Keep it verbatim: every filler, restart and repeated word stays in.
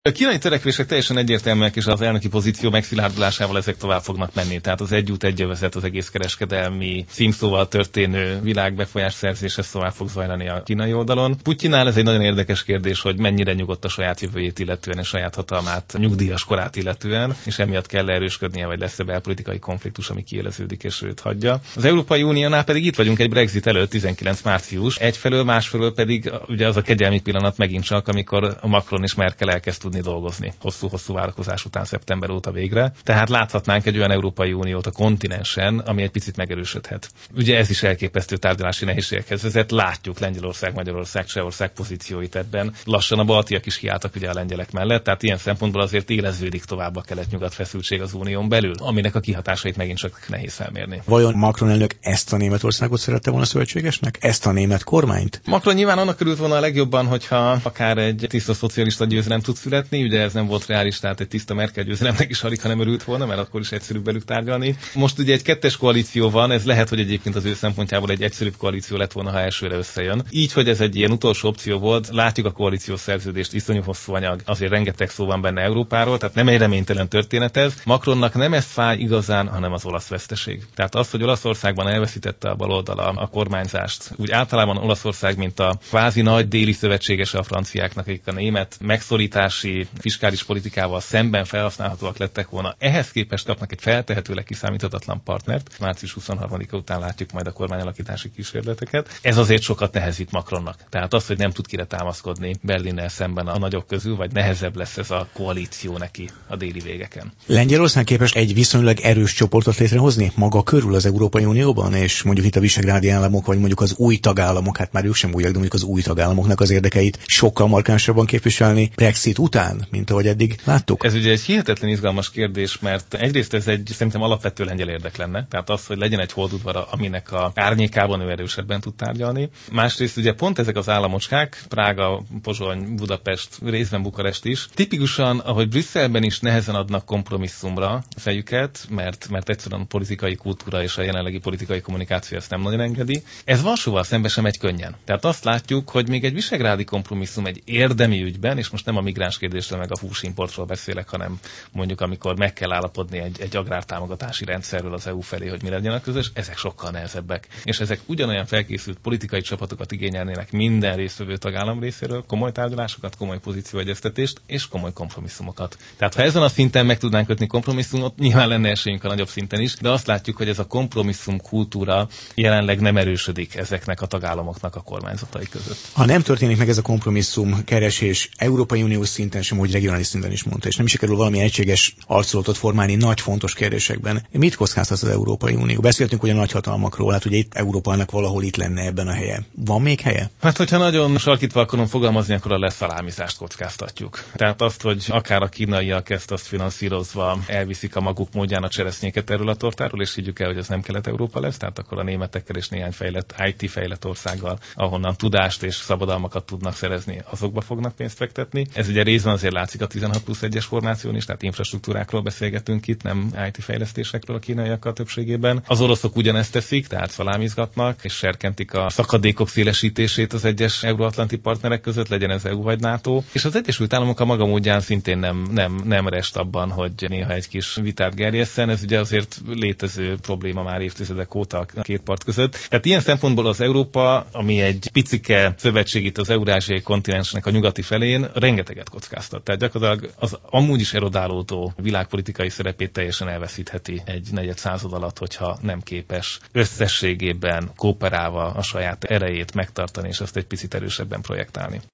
A kínai törekvések teljesen egyértelműek, és az elnöki pozíció megszilárdulásával ezek tovább fognak menni. Tehát az egy út, egy övezet, az egész kereskedelmi címszóval történő világbefolyás szerzése tovább fog zajlani a kínai oldalon. Putyinnál ez egy nagyon érdekes kérdés, hogy mennyire nyugodt a saját jövőjét illetően, a saját hatalmát, a nyugdíjas korát illetően, és emiatt kell erősködnie, vagy lesz-e belpolitikai konfliktus, ami kiéleződik és őt hagyja. Az Európai Uniónál pedig itt vagyunk egy Brexit előtt, tizenkilenc március. Egyfelől, másfelől pedig ugye az a kegyelmi pillanat megint csak, amikor a Macron és Merkel elkezd tudni dolgozni hosszú-hosszú várakozás után szeptember óta végre. Tehát láthatnánk egy olyan Európai Uniót a kontinensen, ami egy picit megerősödhet. Ugye ez is elképesztő tárgyalási nehézségekhez vezet. Látjuk Lengyelország, Magyarország, Csehország pozícióit ebben. Lassan a baltiak is kiálltak ugye a lengyelek mellett, tehát ilyen szempontból azért éleződik tovább a kelet-nyugat feszültség az unión belül, aminek a kihatásait megint csak nehéz felmérni. Vajon Macron elnök ezt a Németországot szerette volna szövetségesnek? Ezt a német kormányt? Macron nyilván annak örült volna a legjobban, hogyha akár egy tiszta szocialista győzelem tud születni, ugye ez nem volt reális, tehát egy tiszta Merkel győzelemnek is alig, ha nem örült volna, mert akkor is egyszerűbb velük tárgyalni. Most ugye egy kettes koalíció van, ez lehet, hogy egyébként az ő szempontjából egy egyszerűbb koalíció lett volna, ha elsőre összejön. Így, hogy ez egy ilyen utolsó opció volt, látjuk a koalíciós szerződést, iszonyú hosszú anyag, azért rengeteg szó van benne Európáról, tehát nem egy reménytelen történet ez. Macronnak nem ez fáj igazán, hanem az olasz veszteség. Tehát az, hogy Olaszországban elveszítette a baloldala a kormányzást, úgy általában Olaszország, mint a kvázi nagy déli szövetségese a franciáknak, akik a német megszorítási fiskális politikával szemben felhasználhatóak lettek volna. Ehhez képest kapnak egy feltehetőleg kiszámíthatatlan partnert. március huszonharmadika után látjuk majd a kormányalakítási kísérleteket. Ez azért sokat nehezít Macronnak. Tehát az, hogy nem tud kire támaszkodni Berlinnel szemben a nagyok közül, vagy nehezebb lesz ez a koalíció neki a déli végeken. Lengyelország képes egy viszonylag erős csoportot létrehozni maga körül az Európai Unióban, és mondjuk itt a visegrádi államok, vagy mondjuk az új tagállamok, hát már ők sem újak, de mondjuk az új tagállamoknak az érdekeit sokkal markánsabban képviselni Brexit után, mint ahogy eddig láttuk? Ez ugye egy hihetetlen izgalmas kérdés, mert egyrészt ez egy szerintem alapvető lengyel érdek lenne, tehát az, hogy legyen egy holdudvara, aminek a árnyékában ő erősebben tud tárgyalni. Másrészt ugye pont ezek az államocskák, Prága, Pozsony, Budapest, részben Bukarest is, tipikusan, ahogy Brüsszelben is nehezen adnak kompromisszumra fejüket, mert, mert egyszerűen a politikai kultúra és a jelenlegi politikai kommunikáció ezt nem nagyon engedi. Ez Varsóval szembe sem megy könnyen. Tehát azt látjuk, hogy még egy visegrádi kompromisszum egy érdemi ügyben, és most nem a migráns kérdésről meg a húsimportról beszélek, hanem mondjuk amikor meg kell állapodni egy, egy agrártámogatási rendszerről az é u felé, hogy mi legyen a közös, ezek sokkal nehezebbek. És ezek ugyanolyan felkészült politikai csapatokat igényelnének minden résztvevő tagállam részéről, komoly tárgyalásokat, komoly pozícióegyeztetést és komoly kompromisszumokat. Tehát ha ezen a szinten meg tudnánk kötni kompromisszumot, nyilván lenne esélyünk a nagyobb szinten is, de azt látjuk, hogy ez a kompromisszum kultúra jelenleg nem erősödik ezeknek a tagállamoknak a kormányzatai között. Ha nem történik meg ez a kompromisszum keresés Európai Uniós szinten sem, hogy regionális szinten is mondta, és nem sikerül valami egységes arculatot formálni nagy fontos kérdésekben, mit kockáztat az Európai Unió? Beszéltünk ugye a nagyhatalmakról, hát ugye itt Európának valahol itt lenne ebben a helye. Van még helye? Hát, hogyha nagyon sarkítva akarom fogalmazni, akkor a leszalámizást kockáztatjuk. Tehát azt, hogy akár a kínaiak ezt azt finanszírozva elviszik a maguk módján a cseresznyéket erről a tortáról, és higgyük el, hogy ez nem Kelet-Európa lesz, tehát akkor a németekkel és néhány fejlett i té fejlett országgal, ahonnan tudást és szabadalmakat tudnak szerezni, azokba fognak pénzt fektetni. Ez ugye részben azért látszik a tizenhat plusz egyes formáción is, tehát infrastruktúrákról beszélgetünk itt, nem i té fejlesztésekről a kínaiakkal többségében. Az oroszok ugyanezt teszik, tehát szalámizgatnak, és serkentik a szakadékok szélesítését az egyes euróatlanti partnerek között, legyen ez é u vagy NATO. És az Egyesült Államok a maga módján szintén nem, nem, nem rest abban, hogy néha egy kis vitát gerjesszen. Ez ugye azért létező probléma már évtizedek óta a két part között. Tehát ilyen szempontból az Európa, ami egy picike szövetség itt az eurázsiai kontinensnek a nyugati felén, rengeteget kockáztat. Tehát gyakorlatilag az amúgy is erodálódó világpolitikai szerepét teljesen elveszítheti egy negyed század alatt, hogyha nem képes összességében kooperálva a saját erejét megtartani, és azt egy picit erősebben projektálni.